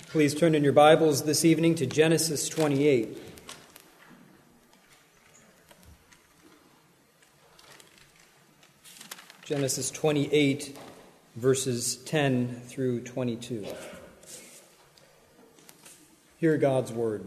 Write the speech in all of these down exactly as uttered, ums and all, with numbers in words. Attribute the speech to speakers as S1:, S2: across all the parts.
S1: Please turn in your Bibles this evening to Genesis twenty-eight. Genesis twenty-eight, verses ten through twenty-two. Hear God's word.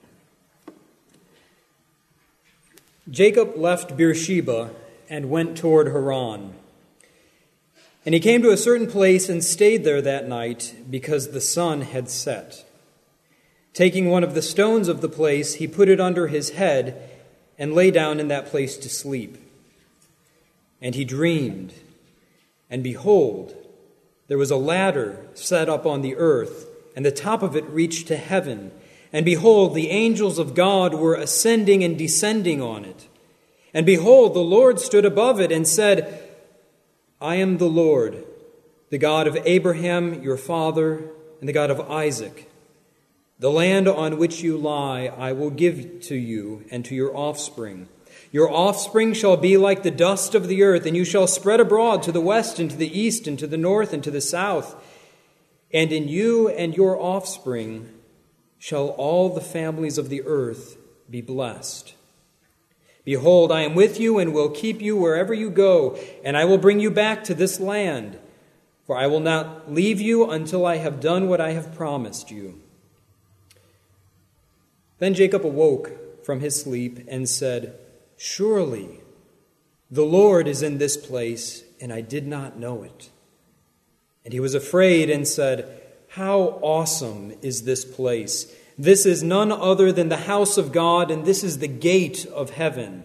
S1: Jacob left Beersheba and went toward Haran. And he came to a certain place and stayed there that night because the sun had set. Taking one of the stones of the place, he put it under his head and lay down in that place to sleep. And he dreamed, and behold, there was a ladder set up on the earth, and the top of it reached to heaven. And behold, the angels of God were ascending and descending on it. And behold, the Lord stood above it and said, I am the Lord, the God of Abraham, your father, and the God of Isaac. The land on which you lie I will give to you and to your offspring. Your offspring shall be like the dust of the earth, and you shall spread abroad to the west and to the east and to the north and to the south. And in you and your offspring shall all the families of the earth be blessed. Behold, I am with you and will keep you wherever you go, and I will bring you back to this land, for I will not leave you until I have done what I have promised you. Then Jacob awoke from his sleep and said, Surely the Lord is in this place, and I did not know it. And he was afraid and said, How awesome is this place! This is none other than the house of God, and this is the gate of heaven.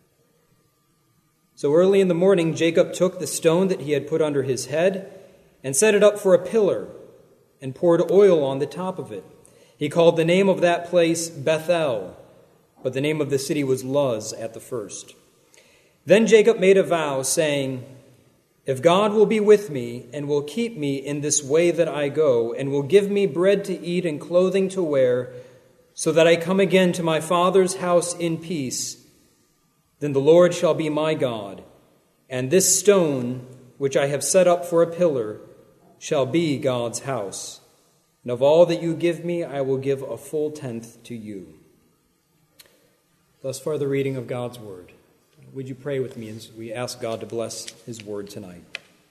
S1: So early in the morning, Jacob took the stone that he had put under his head and set it up for a pillar and poured oil on the top of it. He called the name of that place Bethel, but the name of the city was Luz at the first. Then Jacob made a vow, saying, If God will be with me and will keep me in this way that I go, and will give me bread to eat and clothing to wear, so that I come again to my father's house in peace, then the Lord shall be my God, and this stone which I have set up for a pillar shall be God's house. And of all that you give me, I will give a full tenth to you. Thus far the reading of God's word. Would you pray with me as we ask God to bless his word tonight?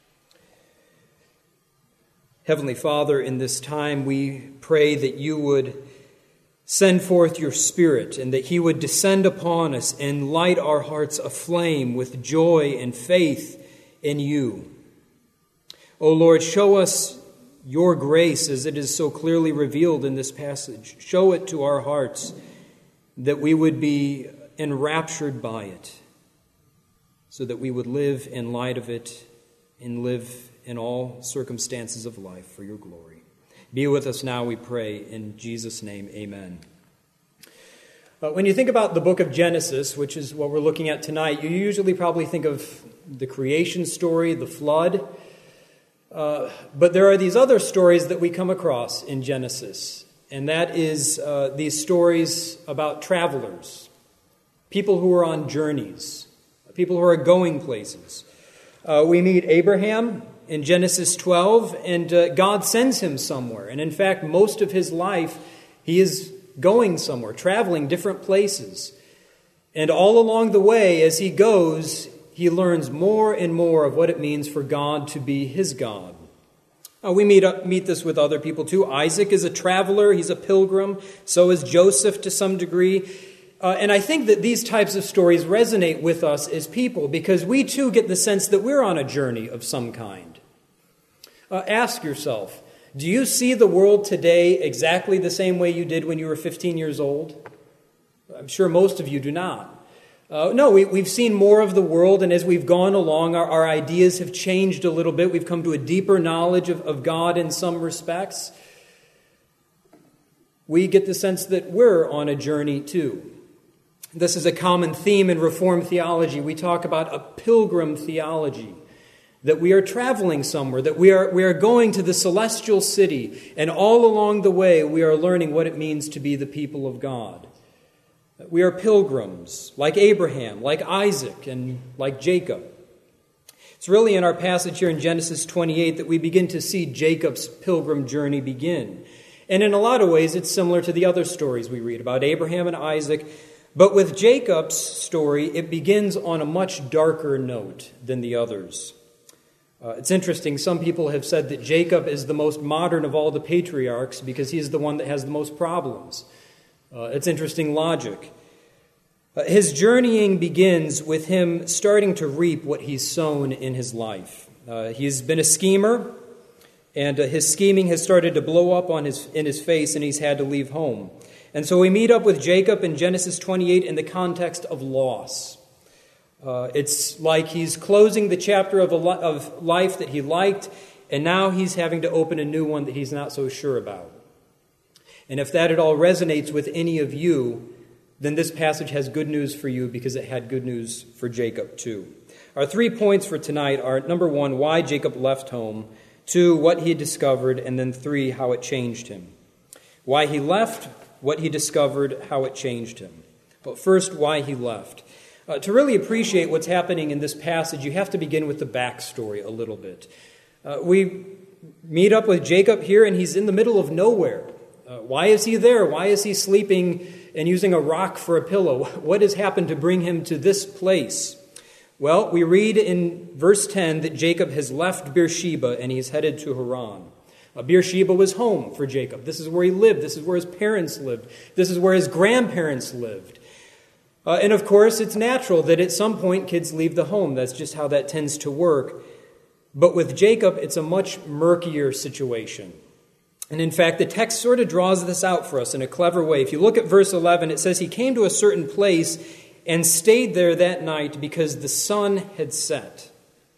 S1: Heavenly Father, in this time we pray that you would send forth your Spirit and that he would descend upon us and light our hearts aflame with joy and faith in you. O Lord, show us your grace as it is so clearly revealed in this passage. Show it to our hearts that we would be enraptured by it, so that we would live in light of it and live in all circumstances of life for your glory. Be with us now, we pray, in Jesus' name, amen. Uh, when you think about the book of Genesis, which is what we're looking at tonight, you usually probably think of the creation story, the flood. Uh, but there are these other stories that we come across in Genesis, and that is uh, these stories about travelers, people who are on journeys, people who are going places. Uh, we meet Abraham in Genesis twelve, and uh, God sends him somewhere. And in fact, most of his life, he is going somewhere, traveling different places. And all along the way, as he goes, he learns more and more of what it means for God to be his God. Uh, we meet, uh, meet this with other people too. Isaac is a traveler, he's a pilgrim. So is Joseph to some degree. Uh, and I think that these types of stories resonate with us as people because we too get the sense that we're on a journey of some kind. Uh, ask yourself, do you see the world today exactly the same way you did when you were fifteen years old? I'm sure most of you do not. Uh, no, we, we've seen more of the world, and as we've gone along, our, our ideas have changed a little bit. We've come to a deeper knowledge of, of God in some respects. We get the sense that we're on a journey too. This is a common theme in Reformed theology. We talk about a pilgrim theology, that we are traveling somewhere, that we are, we are going to the celestial city, and all along the way we are learning what it means to be the people of God. We are pilgrims, like Abraham, like Isaac, and like Jacob. It's really in our passage here in Genesis twenty-eight that we begin to see Jacob's pilgrim journey begin. And in a lot of ways, it's similar to the other stories we read about Abraham and Isaac. But with Jacob's story, it begins on a much darker note than the others. Uh, it's interesting, some people have said that Jacob is the most modern of all the patriarchs because he's the one that has the most problems. Uh, it's interesting logic. Uh, his journeying begins with him starting to reap what he's sown in his life. Uh, he's been a schemer, and uh, his scheming has started to blow up on his in his face, and he's had to leave home. And so we meet up with Jacob in Genesis twenty-eight in the context of loss. Uh, it's like he's closing the chapter of, a li- of life that he liked, and now he's having to open a new one that he's not so sure about. And if that at all resonates with any of you, then this passage has good news for you because it had good news for Jacob too. Our three points for tonight are, number one, why Jacob left home, two, what he discovered, and then three, how it changed him. Why he left, what he discovered, how it changed him. But first, why he left. Uh, to really appreciate what's happening in this passage, you have to begin with the backstory a little bit. Uh, we meet up with Jacob here, and he's in the middle of nowhere. Uh, why is he there? Why is he sleeping and using a rock for a pillow? What has happened to bring him to this place? Well, we read in verse ten that Jacob has left Beersheba and he's headed to Haran. Uh, Beersheba was home for Jacob. This is where he lived. This is where his parents lived. This is where his grandparents lived. Uh, and of course, it's natural that at some point kids leave the home. That's just how that tends to work. But with Jacob, it's a much murkier situation. And in fact, the text sort of draws this out for us in a clever way. If you look at verse eleven, it says he came to a certain place and stayed there that night because the sun had set.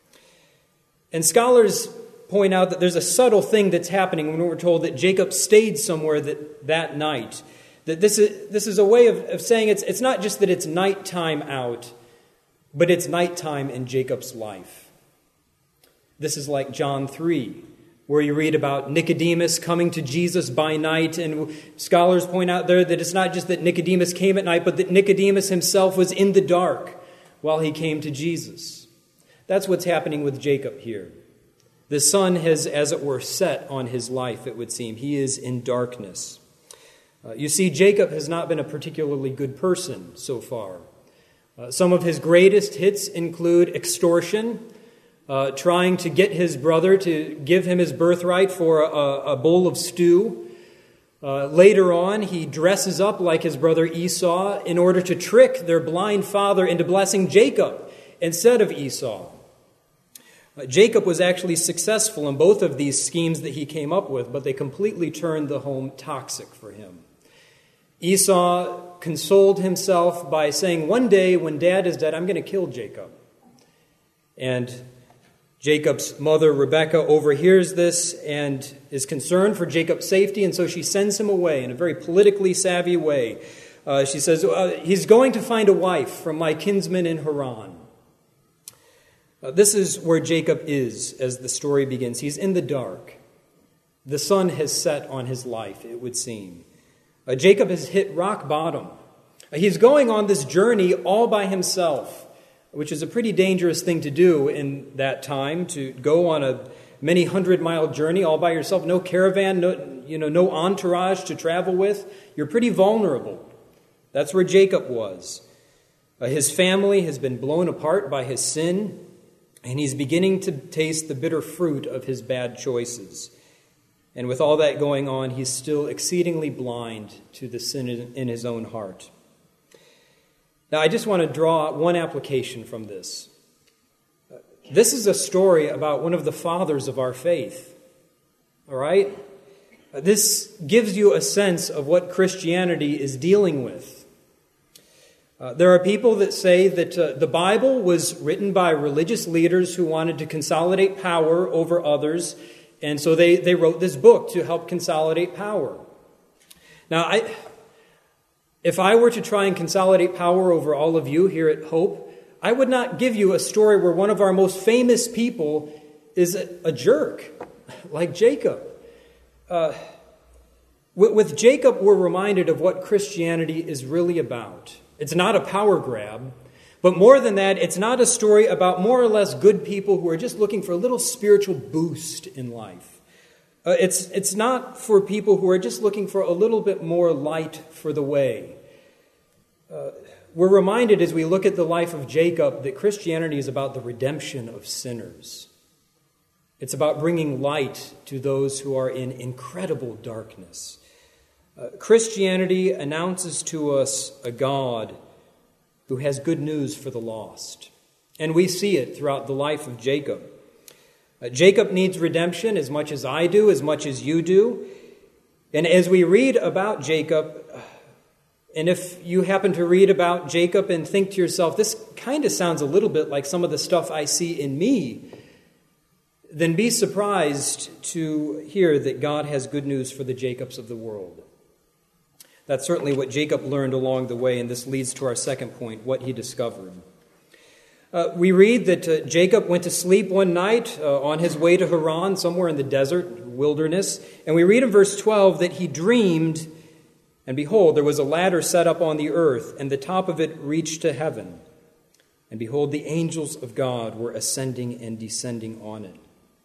S1: And scholars point out that there's a subtle thing that's happening when we're told that Jacob stayed somewhere that, that night. That this is, this is a way of, of saying it's, it's not just that it's nighttime out, but it's nighttime in Jacob's life. This is like John three, where you read about Nicodemus coming to Jesus by night, and scholars point out there that it's not just that Nicodemus came at night, but that Nicodemus himself was in the dark while he came to Jesus. That's what's happening with Jacob here. The sun has, as it were, set on his life, it would seem. He is in darkness. Uh, you see, Jacob has not been a particularly good person so far. Uh, some of his greatest hits include extortion, Uh, trying to get his brother to give him his birthright for a, a bowl of stew. Uh, later on, he dresses up like his brother Esau in order to trick their blind father into blessing Jacob instead of Esau. Uh, Jacob was actually successful in both of these schemes that he came up with, but they completely turned the home toxic for him. Esau consoled himself by saying, one day when Dad is dead, I'm going to kill Jacob. And Jacob's mother, Rebekah, overhears this and is concerned for Jacob's safety, and so she sends him away in a very politically savvy way. Uh, she says, uh, he's going to find a wife from my kinsman in Haran. Uh, this is where Jacob is as the story begins. He's in the dark. The sun has set on his life, it would seem. Uh, Jacob has hit rock bottom. Uh, he's going on this journey all by himself, which is a pretty dangerous thing to do in that time, to go on a many hundred mile journey all by yourself, no caravan, no, you know, no entourage to travel with. You're pretty vulnerable. That's where Jacob was. Uh, his family has been blown apart by his sin, and he's beginning to taste the bitter fruit of his bad choices. And with all that going on, he's still exceedingly blind to the sin in his own heart. Now, I just want to draw one application from this. This is a story about one of the fathers of our faith. All right? This gives you a sense of what Christianity is dealing with. Uh, there are people that say that uh, the Bible was written by religious leaders who wanted to consolidate power over others, and so they, they wrote this book to help consolidate power. Now, I... If I were to try and consolidate power over all of you here at Hope, I would not give you a story where one of our most famous people is a, a jerk, like Jacob. Uh, with, with Jacob, we're reminded of what Christianity is really about. It's not a power grab, but more than that, it's not a story about more or less good people who are just looking for a little spiritual boost in life. Uh, it's, it's not for people who are just looking for a little bit more light for the way. Uh, we're reminded as we look at the life of Jacob that Christianity is about the redemption of sinners. It's about bringing light to those who are in incredible darkness. Uh, Christianity announces to us a God who has good news for the lost. And we see it throughout the life of Jacob. Uh, Jacob needs redemption as much as I do, as much as you do. And as we read about Jacob, and if you happen to read about Jacob and think to yourself, this kind of sounds a little bit like some of the stuff I see in me, then be surprised to hear that God has good news for the Jacobs of the world. That's certainly what Jacob learned along the way, and this leads to our second point, what he discovered. Uh, we read that uh, Jacob went to sleep one night uh, on his way to Haran, somewhere in the desert, wilderness, and we read in verse twelve that he dreamed, and behold, there was a ladder set up on the earth, and the top of it reached to heaven. And behold, the angels of God were ascending and descending on it.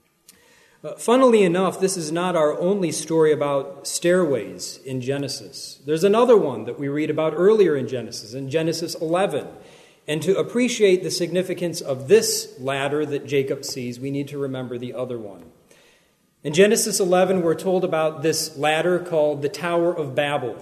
S1: Uh, funnily enough, this is not our only story about stairways in Genesis. There's another one that we read about earlier in Genesis, in Genesis eleven. And to appreciate the significance of this ladder that Jacob sees, we need to remember the other one. In Genesis eleven, we're told about this ladder called the Tower of Babel.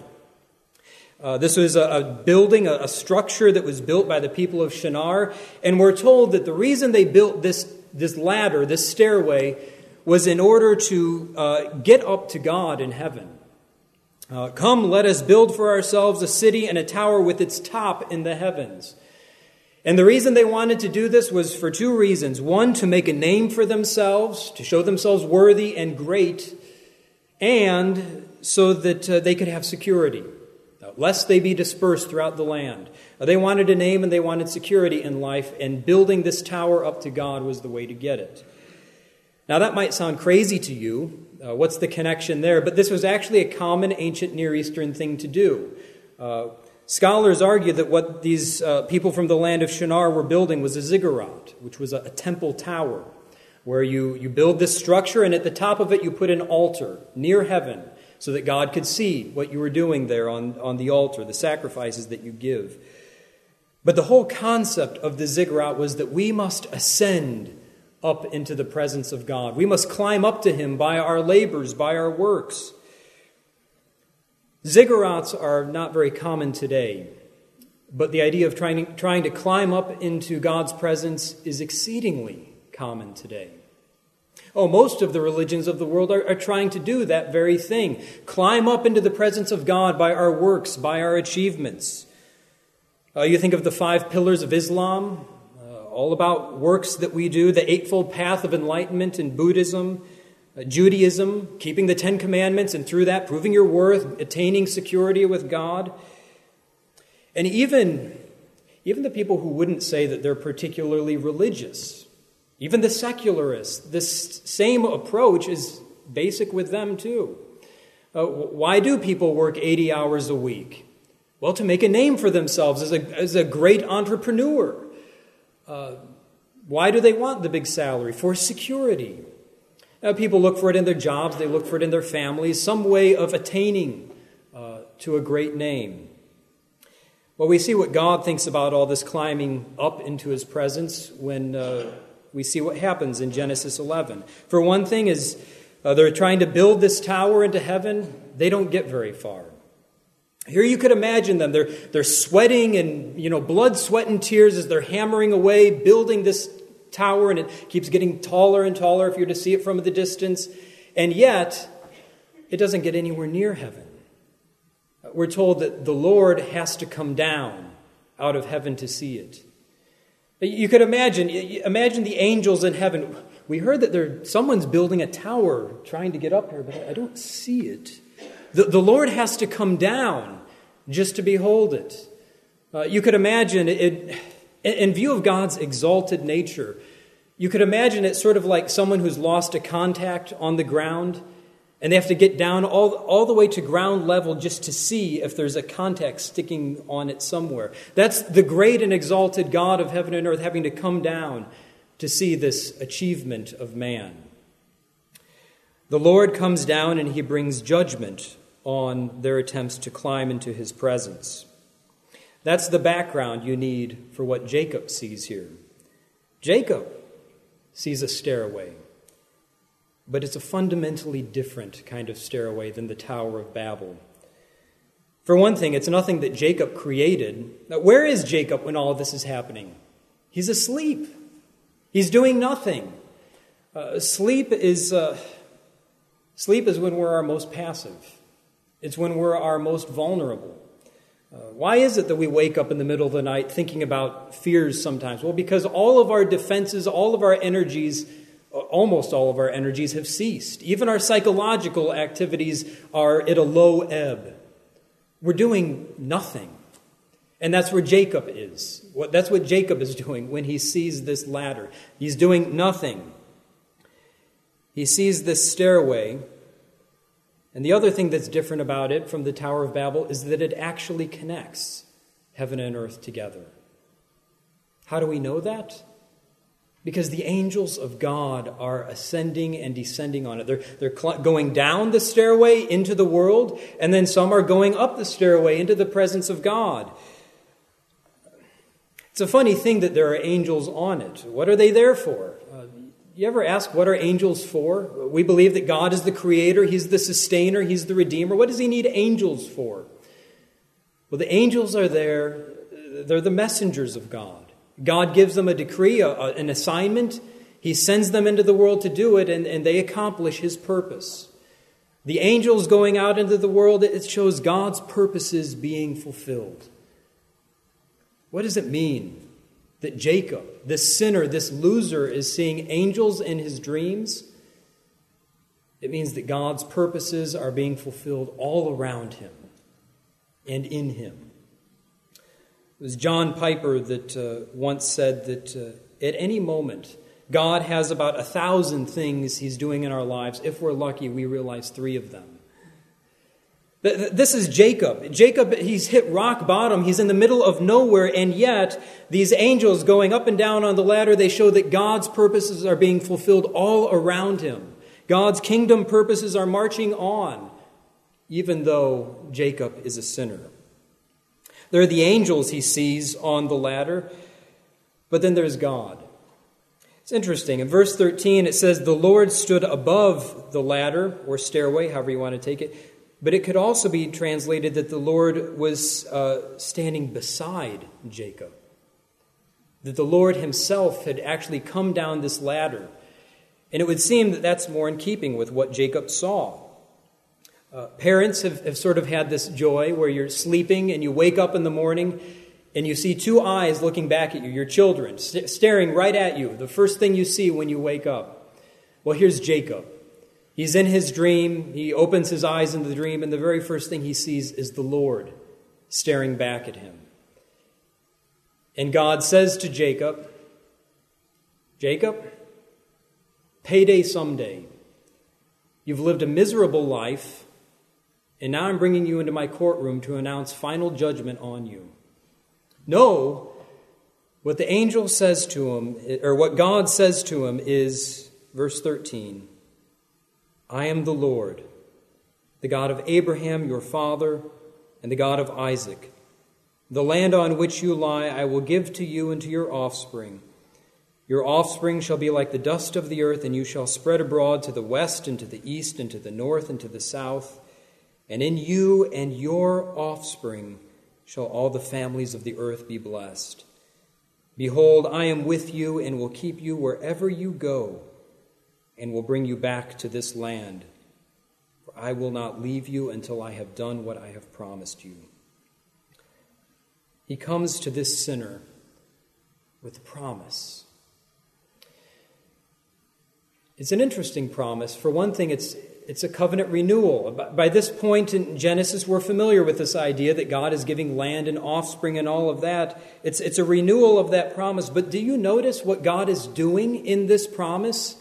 S1: Uh, this was a, a building, a, a structure that was built by the people of Shinar. And we're told that the reason they built this, this ladder, this stairway, was in order to uh, get up to God in heaven. Uh, Come, let us build for ourselves a city and a tower with its top in the heavens. And the reason they wanted to do this was for two reasons. One, to make a name for themselves, to show themselves worthy and great, and so that uh, they could have security, uh, lest they be dispersed throughout the land. Uh, they wanted a name and they wanted security in life, and building this tower up to God was the way to get it. Now, that might sound crazy to you. Uh, what's the connection there? But this was actually a common ancient Near Eastern thing to do. Uh, scholars argue that what these uh, people from the land of Shinar were building was a ziggurat, which was a, a temple tower, where you, you build this structure, and at the top of it you put an altar near heaven so that God could see what you were doing there on, on the altar, the sacrifices that you give. But the whole concept of the ziggurat was that we must ascend up into the presence of God. We must climb up to Him by our labors, by our works. Ziggurats are not very common today, but the idea of trying, trying to climb up into God's presence is exceedingly common today. Oh, most of the religions of the world are, are trying to do that very thing. Climb up into the presence of God by our works, by our achievements. Uh, you think of the five pillars of Islam, all about works that we do, the Eightfold Path of Enlightenment in Buddhism, uh, Judaism, keeping the Ten Commandments, and through that proving your worth, attaining security with God. And even, even the people who wouldn't say that they're particularly religious, even the secularists, this same approach is basic with them too. Uh, why do people work eighty hours a week? Well, to make a name for themselves as a, as a great entrepreneur. Uh, why do they want the big salary? For security. Uh, people look for it in their jobs. They look for it in their families. Some way of attaining uh, to a great name. Well, we see what God thinks about all this climbing up into His presence when uh, we see what happens in Genesis eleven. For one thing is uh, they're trying to build this tower into heaven. They don't get very far. Here you could imagine them. They're, they're sweating and, you know, blood, sweat, and tears as they're hammering away, building this tower, and it keeps getting taller and taller if you're to see it from the distance. And yet, it doesn't get anywhere near heaven. We're told that the Lord has to come down out of heaven to see it. You could imagine, imagine the angels in heaven. We heard that there, someone's building a tower trying to get up here, but I don't see it. The, the Lord has to come down just to behold it. Uh, you could imagine it, in view of God's exalted nature, you could imagine it sort of like someone who's lost a contact on the ground, and they have to get down all, all the way to ground level just to see if there's a contact sticking on it somewhere. That's the great and exalted God of heaven and earth having to come down to see this achievement of man. The Lord comes down and he brings judgment on their attempts to climb into his presence. That's the background you need for what Jacob sees here. Jacob sees a stairway, but it's a fundamentally different kind of stairway than the Tower of Babel. For one thing, it's nothing that Jacob created. Now, where is Jacob when all of this is happening? He's asleep. He's doing nothing. Uh, sleep is uh, sleep is when we're our most passive. It's when we're our most vulnerable. Uh, why is it that we wake up in the middle of the night thinking about fears sometimes? Well, because all of our defenses, all of our energies, almost all of our energies have ceased. Even our psychological activities are at a low ebb. We're doing nothing. And that's where Jacob is. That's what Jacob is doing when he sees this ladder. He's doing nothing. He sees this stairway. And the other thing that's different about it from the Tower of Babel is that it actually connects heaven and earth together. How do we know that? Because the angels of God are ascending and descending on it. They're, they're cl- going down the stairway into the world, and then some are going up the stairway into the presence of God. It's a funny thing that there are angels on it. What are they there for? Uh, you ever ask, what are angels for? We believe that God is the creator, he's the sustainer, he's the redeemer. What does he need angels for? Well, the angels are there. They're the messengers of God. God gives them a decree, a, a, an assignment. He sends them into the world to do it, and, and they accomplish his purpose. The angels going out into the world, it shows God's purposes being fulfilled. What does it mean that Jacob, this sinner, this loser, is seeing angels in his dreams? It means that God's purposes are being fulfilled all around him and in him. It was John Piper that uh, once said that uh, at any moment, God has about a thousand things he's doing in our lives. If we're lucky, we realize three of them. This is Jacob. Jacob, he's hit rock bottom. He's in the middle of nowhere, and yet these angels going up and down on the ladder, they show that God's purposes are being fulfilled all around him. God's kingdom purposes are marching on, even though Jacob is a sinner. There are the angels he sees on the ladder, but then there's God. It's interesting. In verse thirteen, it says, the Lord stood above the ladder, or stairway, however you want to take it. But it could also be translated that the Lord was uh, standing beside Jacob. That the Lord himself had actually come down this ladder. And it would seem that that's more in keeping with what Jacob saw. Uh, parents have, have sort of had this joy where you're sleeping and you wake up in the morning and you see two eyes looking back at you, your children, st- staring right at you, the first thing you see when you wake up. Well, here's Jacob. He's in his dream. He opens his eyes in the dream, and the very first thing he sees is the Lord staring back at him. And God says to Jacob, Jacob, payday someday. You've lived a miserable life, and now I'm bringing you into my courtroom to announce final judgment on you. No, what the angel says to him, or what God says to him is, verse thirteen, I am the Lord, the God of Abraham, your father, and the God of Isaac. The land on which you lie I will give to you and to your offspring. Your offspring shall be like the dust of the earth, and you shall spread abroad to the west and to the east and to the north and to the south. And in you and your offspring shall all the families of the earth be blessed. Behold, I am with you and will keep you wherever you go, and will bring you back to this land. For I will not leave you until I have done what I have promised you. He comes to this sinner with a promise. It's an interesting promise. For one thing, it's it's a covenant renewal. By this point in Genesis, we're familiar with this idea that God is giving land and offspring and all of that. It's, it's a renewal of that promise. But do you notice what God is doing in this promise?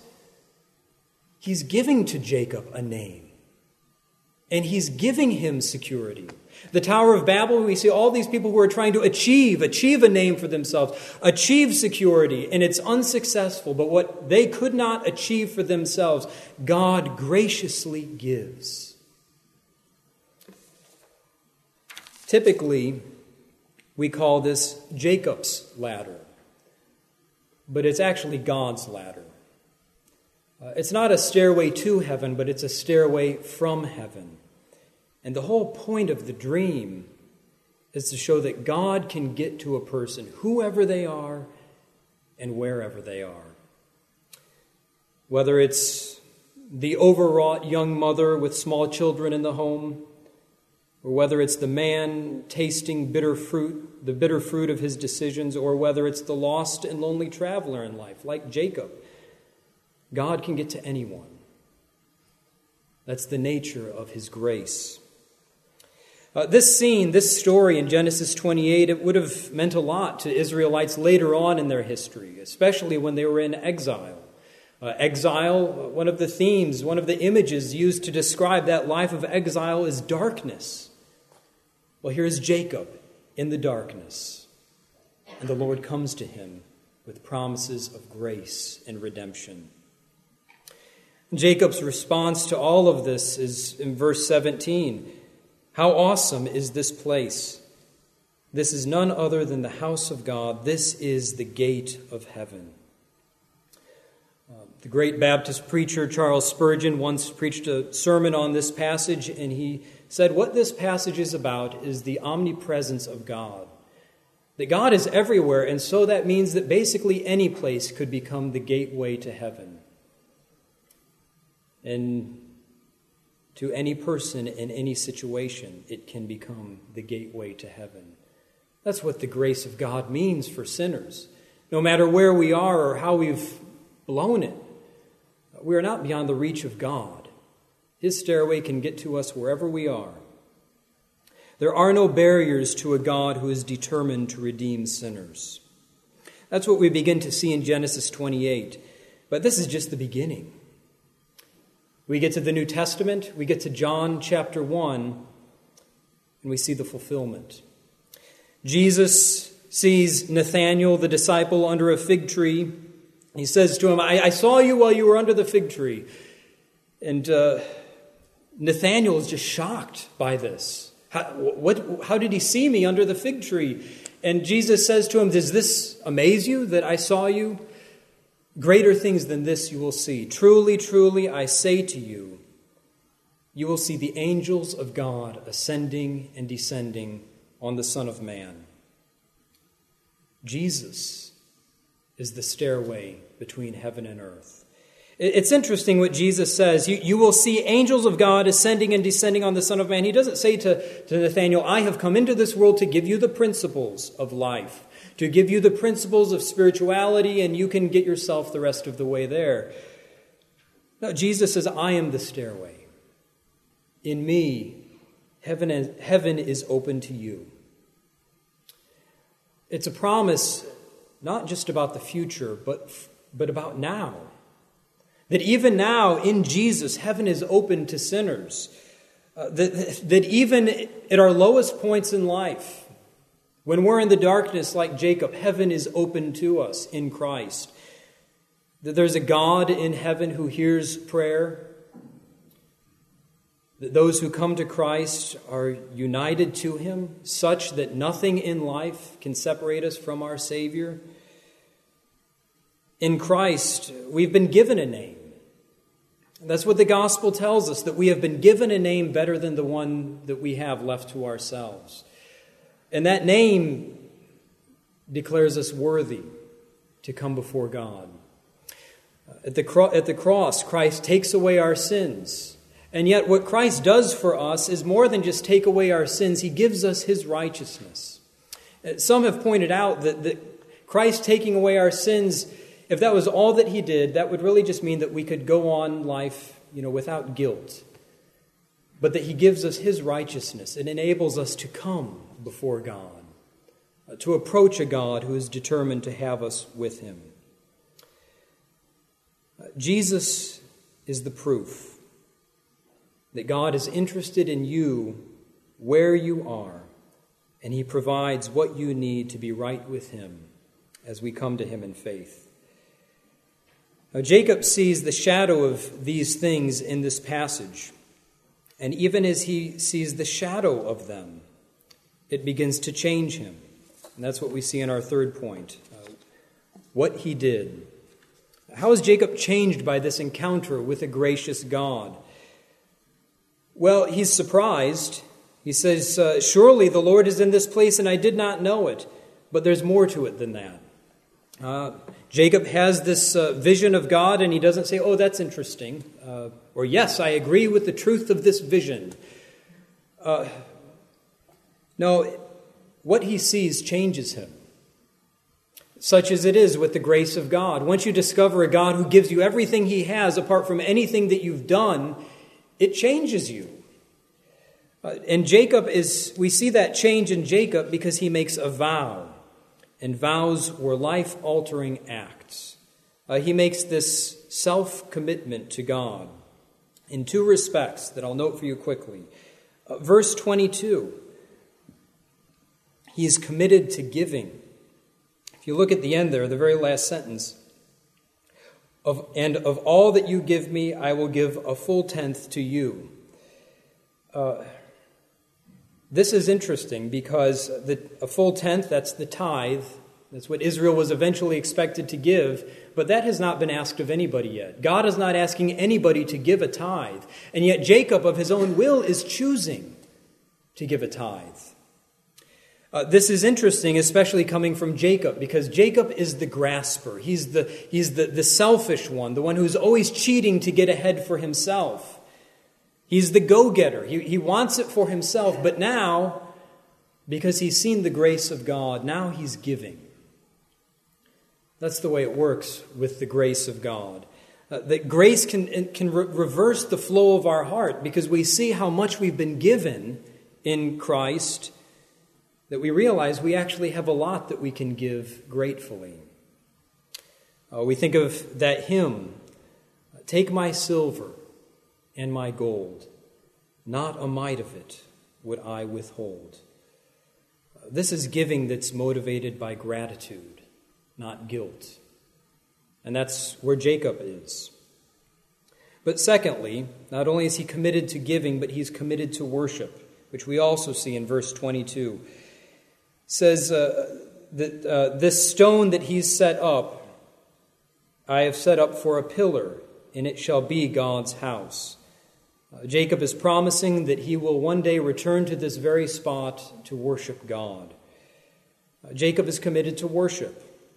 S1: He's giving to Jacob a name. And he's giving him security. The Tower of Babel, we see all these people who are trying to achieve, achieve a name for themselves, achieve security, and it's unsuccessful. But what they could not achieve for themselves, God graciously gives. Typically, we call this Jacob's ladder, but it's actually God's ladder. Uh, it's not a stairway to heaven, but it's a stairway from heaven. And the whole point of the dream is to show that God can get to a person, whoever they are and wherever they are. Whether it's the overwrought young mother with small children in the home, or whether it's the man tasting bitter fruit, the bitter fruit of his decisions, or whether it's the lost and lonely traveler in life, like Jacob, God can get to anyone. That's the nature of his grace. Uh, this scene, this story in Genesis twenty-eight, it would have meant a lot to Israelites later on in their history, especially when they were in exile. Uh, exile, one of the themes, one of the images used to describe that life of exile is darkness. Well, here's Jacob in the darkness, and the Lord comes to him with promises of grace and redemption. Jacob's response to all of this is in verse seventeen. How awesome is this place! This is none other than the house of God. This is the gate of heaven. Uh, the great Baptist preacher Charles Spurgeon once preached a sermon on this passage, and he said what this passage is about is the omnipresence of God. That God is everywhere, and so that means that basically any place could become the gateway to heaven. And to any person in any situation, it can become the gateway to heaven. That's what the grace of God means for sinners. No matter where we are or how we've blown it, we are not beyond the reach of God. His stairway can get to us wherever we are. There are no barriers to a God who is determined to redeem sinners. That's what we begin to see in Genesis twenty-eight. But this is just the beginning. We get to the New Testament, we get to John chapter one, and we see the fulfillment. Jesus sees Nathanael, the disciple, under a fig tree. He says to him, I, I saw you while you were under the fig tree. And uh, Nathanael is just shocked by this. How, what, how did he see me under the fig tree? And Jesus says to him, does this amaze you that I saw you? Greater things than this you will see. Truly, truly, I say to you, you will see the angels of God ascending and descending on the Son of Man. Jesus is the stairway between heaven and earth. It's interesting what Jesus says. You, you will see angels of God ascending and descending on the Son of Man. He doesn't say to, to Nathanael, I have come into this world to give you the principles of life, to give you the principles of spirituality, and you can get yourself the rest of the way there. No, Jesus says, I am the stairway. In me, heaven is, heaven is open to you. It's a promise not just about the future, but, but about now. That even now, in Jesus, heaven is open to sinners. Uh, that, that even at our lowest points in life, when we're in the darkness like Jacob, heaven is open to us in Christ. That there's a God in heaven who hears prayer. That those who come to Christ are united to him, such that nothing in life can separate us from our Savior. In Christ, we've been given a name. That's what the gospel tells us, that we have been given a name better than the one that we have left to ourselves. And that name declares us worthy to come before God. At the, cro- at the cross, Christ takes away our sins. And yet what Christ does for us is more than just take away our sins. He gives us his righteousness. Some have pointed out that, that Christ taking away our sins, if that was all that he did, that would really just mean that we could go on life, you know, without guilt. But that he gives us his righteousness. It enables us to come before God, to approach a God who is determined to have us with him. Jesus is the proof that God is interested in you where you are, and he provides what you need to be right with him as we come to him in faith. Now, Jacob sees the shadow of these things in this passage, and even as he sees the shadow of them, it begins to change him. And that's what we see in our third point, uh, what he did. How is Jacob changed by this encounter with a gracious God? Well, he's surprised. He says, uh, surely the Lord is in this place and I did not know it. But there's more to it than that. Uh, Jacob has this uh, vision of God, and he doesn't say, oh, that's interesting. Uh, or, yes, I agree with the truth of this vision. Uh, no, what he sees changes him. Such as it is with the grace of God. Once you discover a God who gives you everything he has apart from anything that you've done, it changes you. Uh, and Jacob is, we see that change in Jacob because he makes a vow. And vows were life-altering acts. Uh, he makes this self-commitment to God in two respects that I'll note for you quickly. Uh, verse twenty-two, he is committed to giving. If you look at the end there, the very last sentence, of, and of all that you give me, I will give a full tenth to you. Uh, This is interesting because the, a full tenth, that's the tithe. That's what Israel was eventually expected to give. But that has not been asked of anybody yet. God is not asking anybody to give a tithe. And yet Jacob, of his own will, is choosing to give a tithe. Uh, this is interesting, especially coming from Jacob, because Jacob is the grasper. He's the, he's the, the selfish one, the one who's always cheating to get ahead for himself. He's the go-getter. He, he wants it for himself, but now, because he's seen the grace of God, now he's giving. That's the way it works with the grace of God. Uh, that grace can, can re- reverse the flow of our heart because we see how much we've been given in Christ, that we realize we actually have a lot that we can give gratefully. Uh, we think of that hymn, "Take my silver and my gold, not a mite of it would I withhold." This is giving that's motivated by gratitude, not guilt. And that's where Jacob is. But secondly, not only is he committed to giving, but he's committed to worship, which we also see in verse twenty-two. It says uh, that uh, this stone that he's set up, I have set up for a pillar, and it shall be God's house. Uh, Jacob is promising that he will one day return to this very spot to worship God. Uh, Jacob is committed to worship.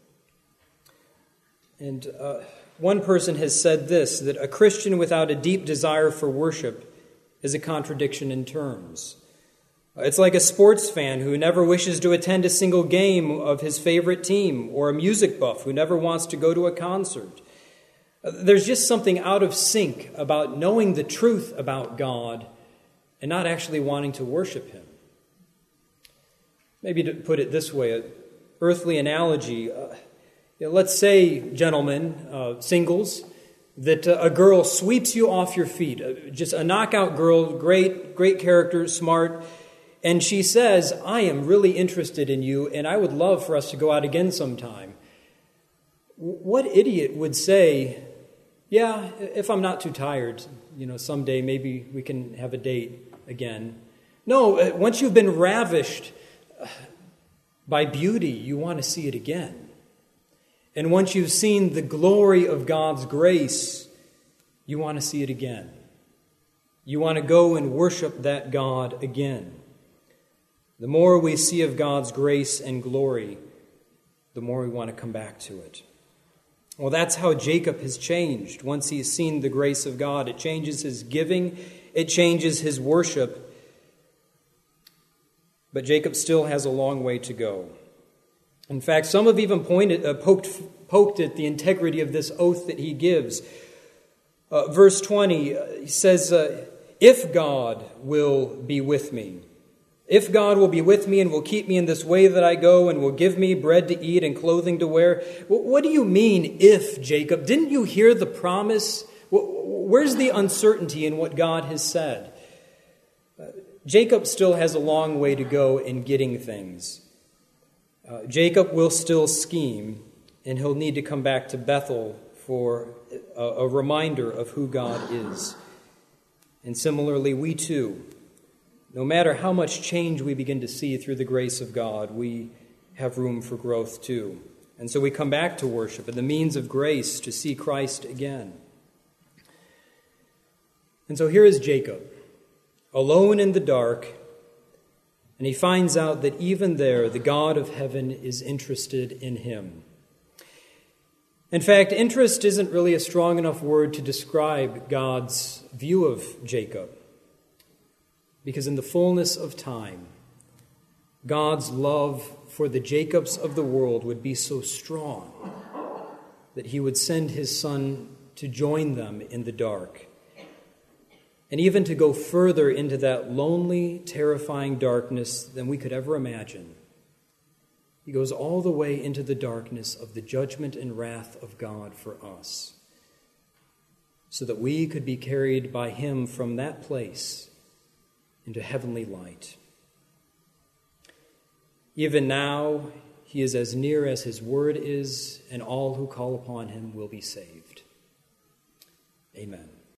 S1: And uh, one person has said this, that a Christian without a deep desire for worship is a contradiction in terms. Uh, it's like a sports fan who never wishes to attend a single game of his favorite team, or a music buff who never wants to go to a concert. There's just something out of sync about knowing the truth about God and not actually wanting to worship him. Maybe to put it this way, an earthly analogy. Uh, you know, let's say, gentlemen, uh, singles, that uh, a girl sweeps you off your feet. Uh, just a knockout girl, great, great character, smart. And she says, I am really interested in you and I would love for us to go out again sometime. What idiot would say, yeah, if I'm not too tired, you know, someday maybe we can have a date again. No, once you've been ravished by beauty, you want to see it again. And once you've seen the glory of God's grace, you want to see it again. You want to go and worship that God again. The more we see of God's grace and glory, the more we want to come back to it. Well, that's how Jacob has changed. Once he's seen the grace of God, it changes his giving, it changes his worship. But Jacob still has a long way to go. In fact, some have even pointed, uh, poked, poked at the integrity of this oath that he gives. Uh, verse twenty, uh, he says, uh, if God will be with me, if God will be with me and will keep me in this way that I go and will give me bread to eat and clothing to wear. What do you mean, if, Jacob? Didn't you hear the promise? Where's the uncertainty in what God has said? Jacob still has a long way to go in getting things. Uh, Jacob will still scheme, and he'll need to come back to Bethel for a, a reminder of who God is. And similarly, we too, no matter how much change we begin to see through the grace of God, we have room for growth too. And so we come back to worship and the means of grace to see Christ again. And so here is Jacob, alone in the dark, and he finds out that even there, the God of heaven is interested in him. In fact, interest isn't really a strong enough word to describe God's view of Jacob, because in the fullness of time, God's love for the Jacobs of the world would be so strong that he would send his Son to join them in the dark, and even to go further into that lonely, terrifying darkness than we could ever imagine. He goes all the way into the darkness of the judgment and wrath of God for us, so that we could be carried by him from that place into heavenly light. Even now, he is as near as his word is, and all who call upon him will be saved. Amen.